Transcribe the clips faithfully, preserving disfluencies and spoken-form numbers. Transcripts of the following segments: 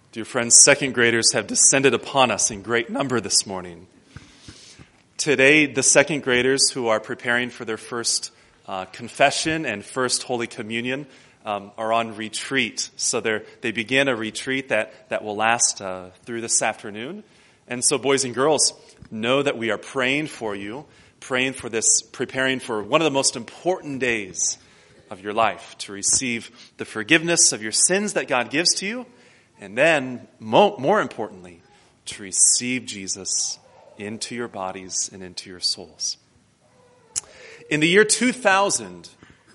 Dear friends, second graders have descended upon us in great number this morning. Today, the second graders who are preparing for their first uh, confession and first Holy Communion um, are on retreat. So they they begin a retreat that, that will last uh, through this afternoon. And so boys and girls, know that we are praying for you, praying for this, preparing for one of the most important days of your life, to receive the forgiveness of your sins that God gives to you, and then, more importantly, to receive Jesus into your bodies and into your souls. In the year two thousand,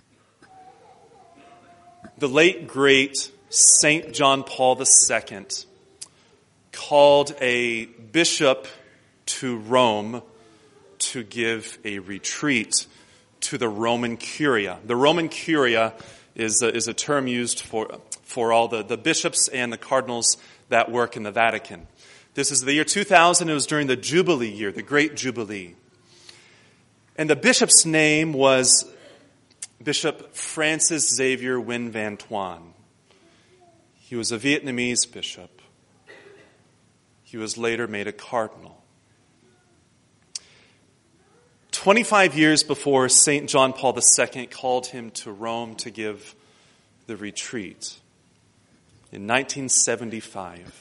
the late, great Saint John Paul the Second called a bishop to Rome to give a retreat to the Roman Curia. The Roman Curia is a, is a term used for for all the, the bishops and the cardinals that work in the Vatican. This is the year two thousand. It was during the Jubilee year, the Great Jubilee. And the bishop's name was Bishop Francis Xavier Nguyen Van Thuan. He was a Vietnamese bishop. He was later made a cardinal. twenty-five years before Saint John Paul the Second called him to Rome to give the retreat, in nineteen seventy-five,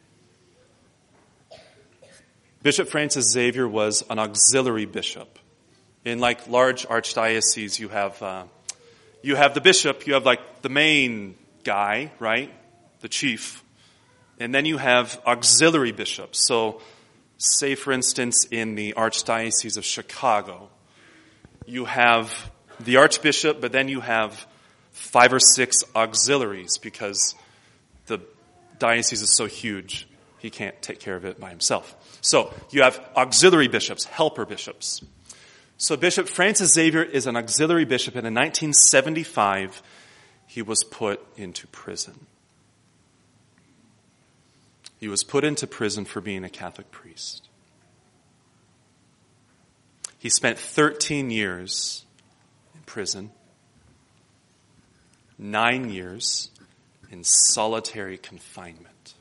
Bishop Francis Xavier was an auxiliary bishop. In like large archdioceses, you have uh, you have the bishop, you have like the main guy, right, the chief, and then you have auxiliary bishops. So, say for instance, in the Archdiocese of Chicago, you have the archbishop, but then you have five or six auxiliaries because the diocese is so huge, he can't take care of it by himself. So you have auxiliary bishops, helper bishops. So Bishop Francis Xavier is an auxiliary bishop, and in nineteen seventy-five, he was put into prison. He was put into prison for being a Catholic priest. He spent thirteen years in prison, nine years in solitary confinement.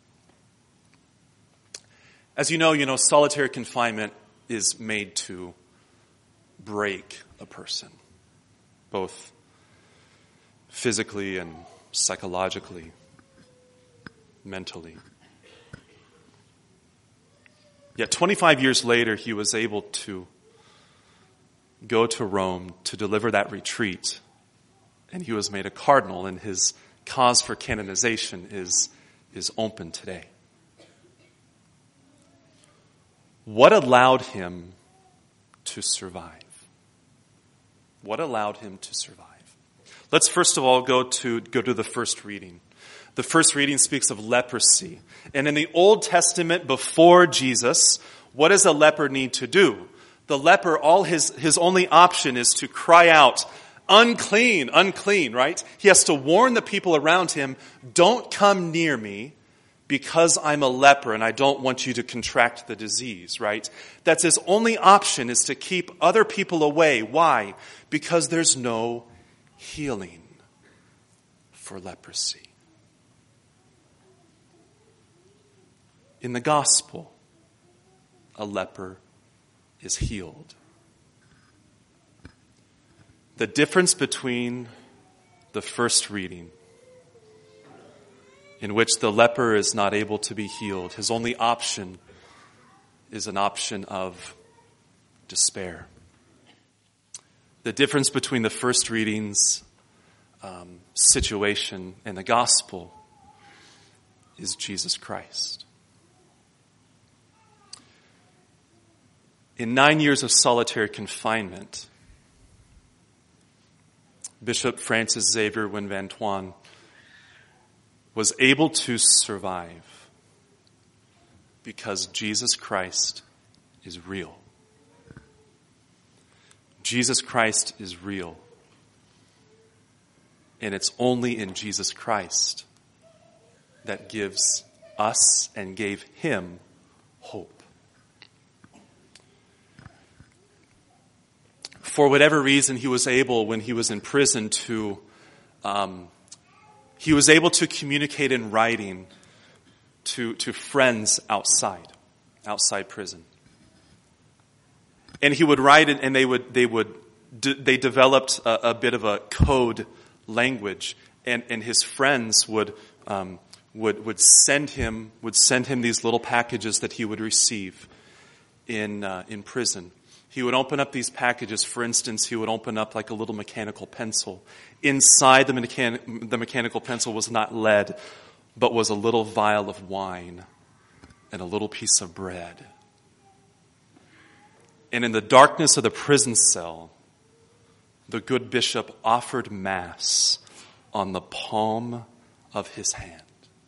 As you know, you know, solitary confinement is made to break a person, both physically and psychologically, mentally. Yet twenty-five years later, he was able to go to Rome to deliver that retreat, and he was made a cardinal, and his cause for canonization is, is open today. What allowed him to survive? What allowed him to survive? Let's first of all go to go to the first reading. The first reading speaks of leprosy. And in the Old Testament, before Jesus, what does a leper need to do? The leper, all his, his only option is to cry out, unclean, unclean, right? He has to warn the people around him, don't come near me because I'm a leper and I don't want you to contract the disease, right? That's his only option, is to keep other people away. Why? Because there's no healing for leprosy. In the gospel, a leper is healed. The difference between the first reading, in which the leper is not able to be healed, his only option is an option of despair. The difference between the first reading's um, situation and the gospel is Jesus Christ. In nine years of solitary confinement, Bishop Francis Xavier Nguyen Van Thuan was able to survive because Jesus Christ is real. Jesus Christ is real. And it's only in Jesus Christ that gives us and gave him hope. For whatever reason, he was able, when he was in prison, to um, he was able to communicate in writing to, to friends outside, outside prison. And he would write it, and they would, they would, they developed a, a bit of a code language, and, and his friends would, um, would, would send him, would send him these little packages that he would receive in, uh, in prison. He would open up these packages. For instance, he would open up like a little mechanical pencil. Inside the, mechan- the mechanical pencil was not lead, but was a little vial of wine and a little piece of bread. And in the darkness of the prison cell, the good bishop offered Mass on the palm of his hand.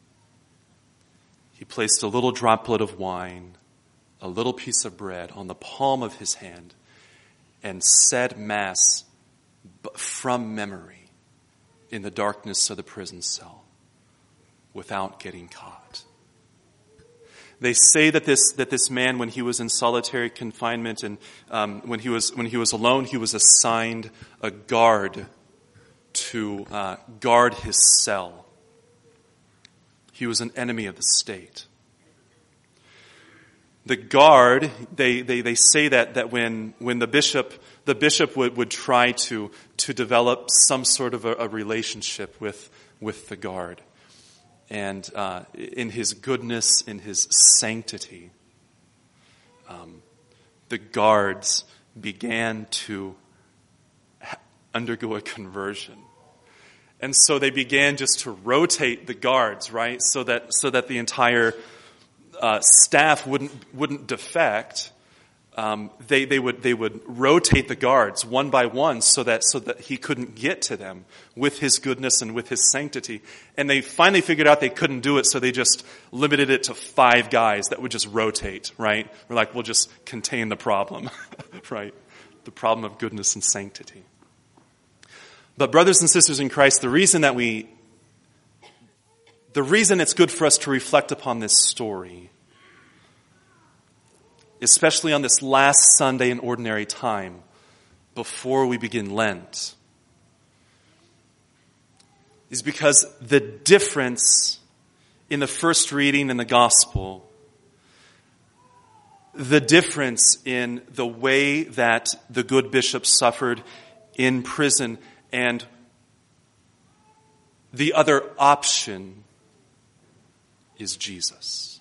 He placed a little droplet of wine, a little piece of bread on the palm of his hand, and said Mass from memory in the darkness of the prison cell without getting caught. They say that this that this man, when he was in solitary confinement and um, when he was when he was alone, he was assigned a guard to uh, guard his cell. He was an enemy of the state. The guard, they, they, they say that, that when, when the bishop, the bishop would, would try to, to develop some sort of a, a relationship with, with the guard. And uh, in his goodness, in his sanctity, um, the guards began to ha- undergo a conversion. And so they began just to rotate the guards, right? So that, so that the entire Uh, staff wouldn't wouldn't defect. Um, they they would they would rotate the guards one by one so that so that he couldn't get to them with his goodness and with his sanctity. And they finally figured out they couldn't do it, so they just limited it to five guys that would just rotate. Right? We're like, we'll just contain the problem, right? The problem of goodness and sanctity. But brothers and sisters in Christ, the reason that we The reason it's good for us to reflect upon this story, especially on this last Sunday in ordinary time before we begin Lent, is because the difference in the first reading in the gospel, the difference in the way that the good bishop suffered in prison, and the other option is Jesus.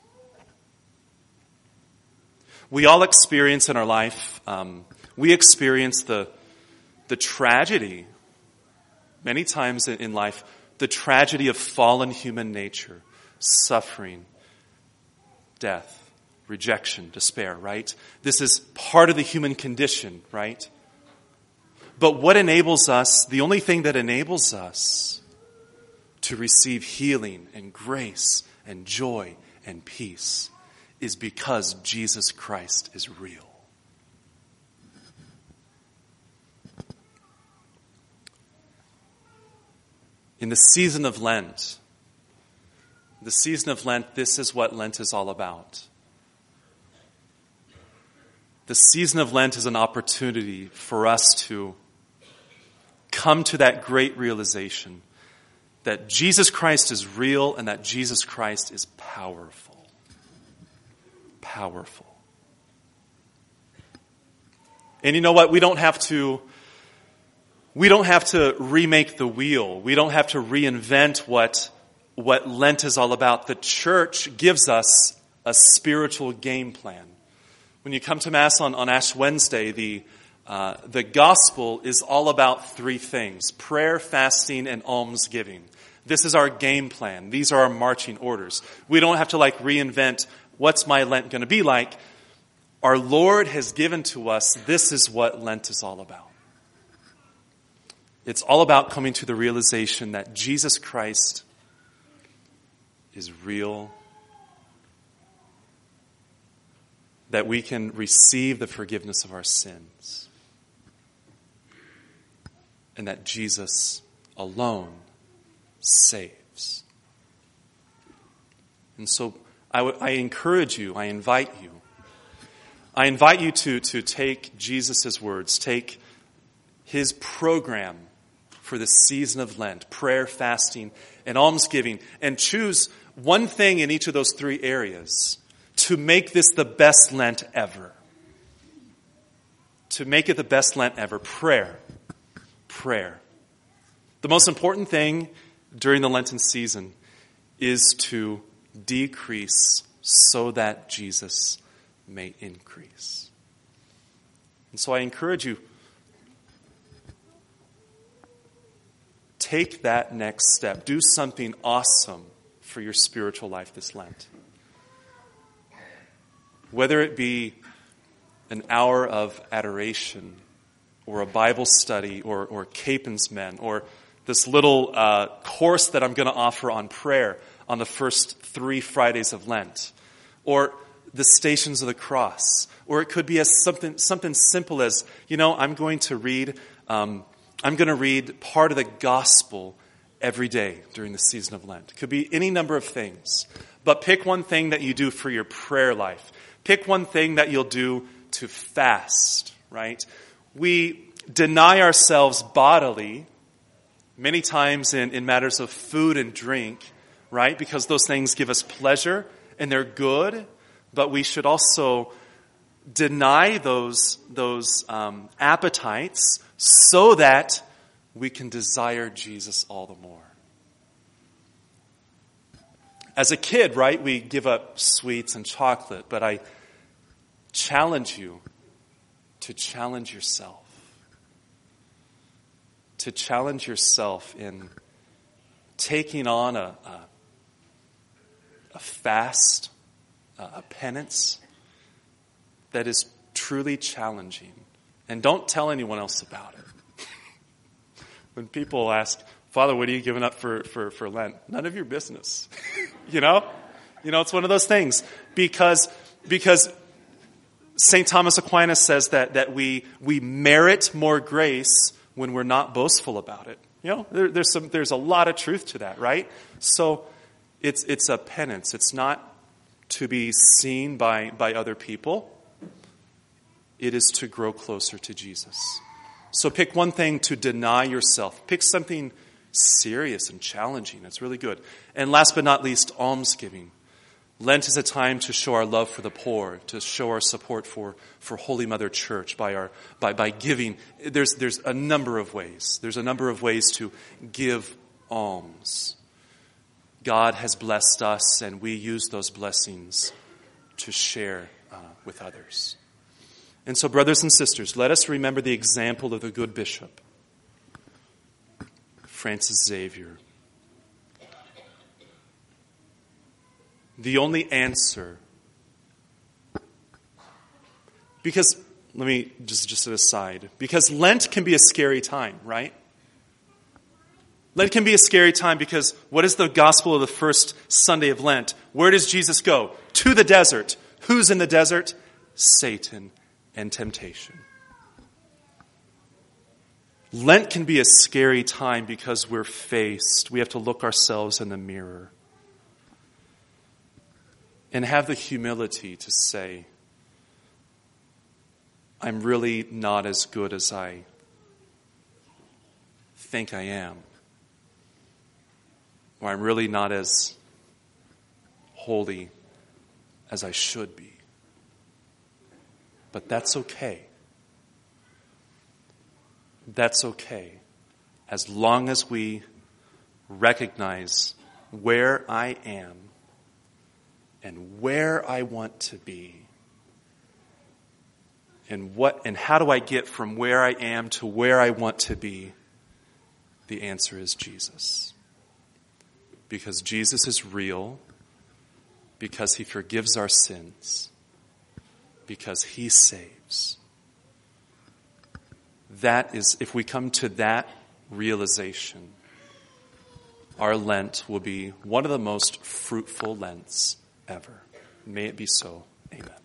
We all experience in our life, um, we experience the, the tragedy, many times in life, the tragedy of fallen human nature, suffering, death, rejection, despair, right? This is part of the human condition, right? But what enables us, the only thing that enables us to receive healing and grace and joy and peace is because Jesus Christ is real. In the season of Lent, the season of Lent, this is what Lent is all about. The season of Lent is an opportunity for us to come to that great realization that Jesus Christ is real and that Jesus Christ is powerful. Powerful. And you know what? We don't have to, we don't have to remake the wheel. We don't have to reinvent what, what Lent is all about. The church gives us a spiritual game plan. When you come to Mass on, on Ash Wednesday, the Uh, the gospel is all about three things: prayer, fasting, and almsgiving. This is our game plan. These are our marching orders. We don't have to like reinvent what's my Lent going to be like. Our Lord has given to us, this is what Lent is all about. It's all about coming to the realization that Jesus Christ is real, that we can receive the forgiveness of our sins, and that Jesus alone saves. And so I, w- I encourage you, I invite you, I invite you to, to take Jesus' words, take his program for the season of Lent, prayer, fasting, and almsgiving, and choose one thing in each of those three areas to make this the best Lent ever. To make it the best Lent ever. Prayer. Prayer. The most important thing during the Lenten season is to decrease so that Jesus may increase. And so I encourage you, take that next step. Do something awesome for your spiritual life this Lent. Whether it be an hour of adoration, or a Bible study, or, or Capons Men, or this little uh, course that I'm going to offer on prayer on the first three Fridays of Lent, or the Stations of the Cross, or it could be as something something simple as, you know, I'm going to read um, I'm going to read part of the Gospel every day during the season of Lent. It could be any number of things, but pick one thing that you do for your prayer life. Pick one thing that you'll do to fast, right? We deny ourselves bodily many times in, in matters of food and drink, right? Because those things give us pleasure and they're good, but we should also deny those, those um, appetites so that we can desire Jesus all the more. As a kid, right, we give up sweets and chocolate, but I challenge you to challenge yourself. To challenge yourself in taking on a, a, a fast, a, a penance that is truly challenging. And don't tell anyone else about it. When people ask, Father, what are you giving up for, for, for Lent? None of your business. You know? You know, it's one of those things. Because, because Saint Thomas Aquinas says that, that we, we merit more grace when we're not boastful about it. You know, there, there's some, there's a lot of truth to that, right? So it's, it's a penance. It's not to be seen by, by other people. It is to grow closer to Jesus. So pick one thing to deny yourself. Pick something serious and challenging. It's really good. And last but not least, almsgiving. Lent is a time to show our love for the poor, to show our support for, for Holy Mother Church by our by, by giving. There's there's a number of ways. There's a number of ways to give alms. God has blessed us, and we use those blessings to share uh, with others. And so, brothers and sisters, let us remember the example of the good bishop, Francis Xavier. The only answer, because, let me just, just an aside, because Lent can be a scary time, right? Lent can be a scary time because what is the gospel of the first Sunday of Lent? Where does Jesus go? To the desert. Who's in the desert? Satan and temptation. Lent can be a scary time because we're faced. We have to look ourselves in the mirror and have the humility to say, I'm really not as good as I think I am. Or I'm really not as holy as I should be. But that's okay. That's okay. As long as we recognize where I am and where I want to be. And what and how do I get from where I am to where I want to be? The answer is Jesus. Because Jesus is real, because he forgives our sins, because he saves. That is, if we come to that realization, our Lent will be one of the most fruitful Lents ever. May it be so. Amen.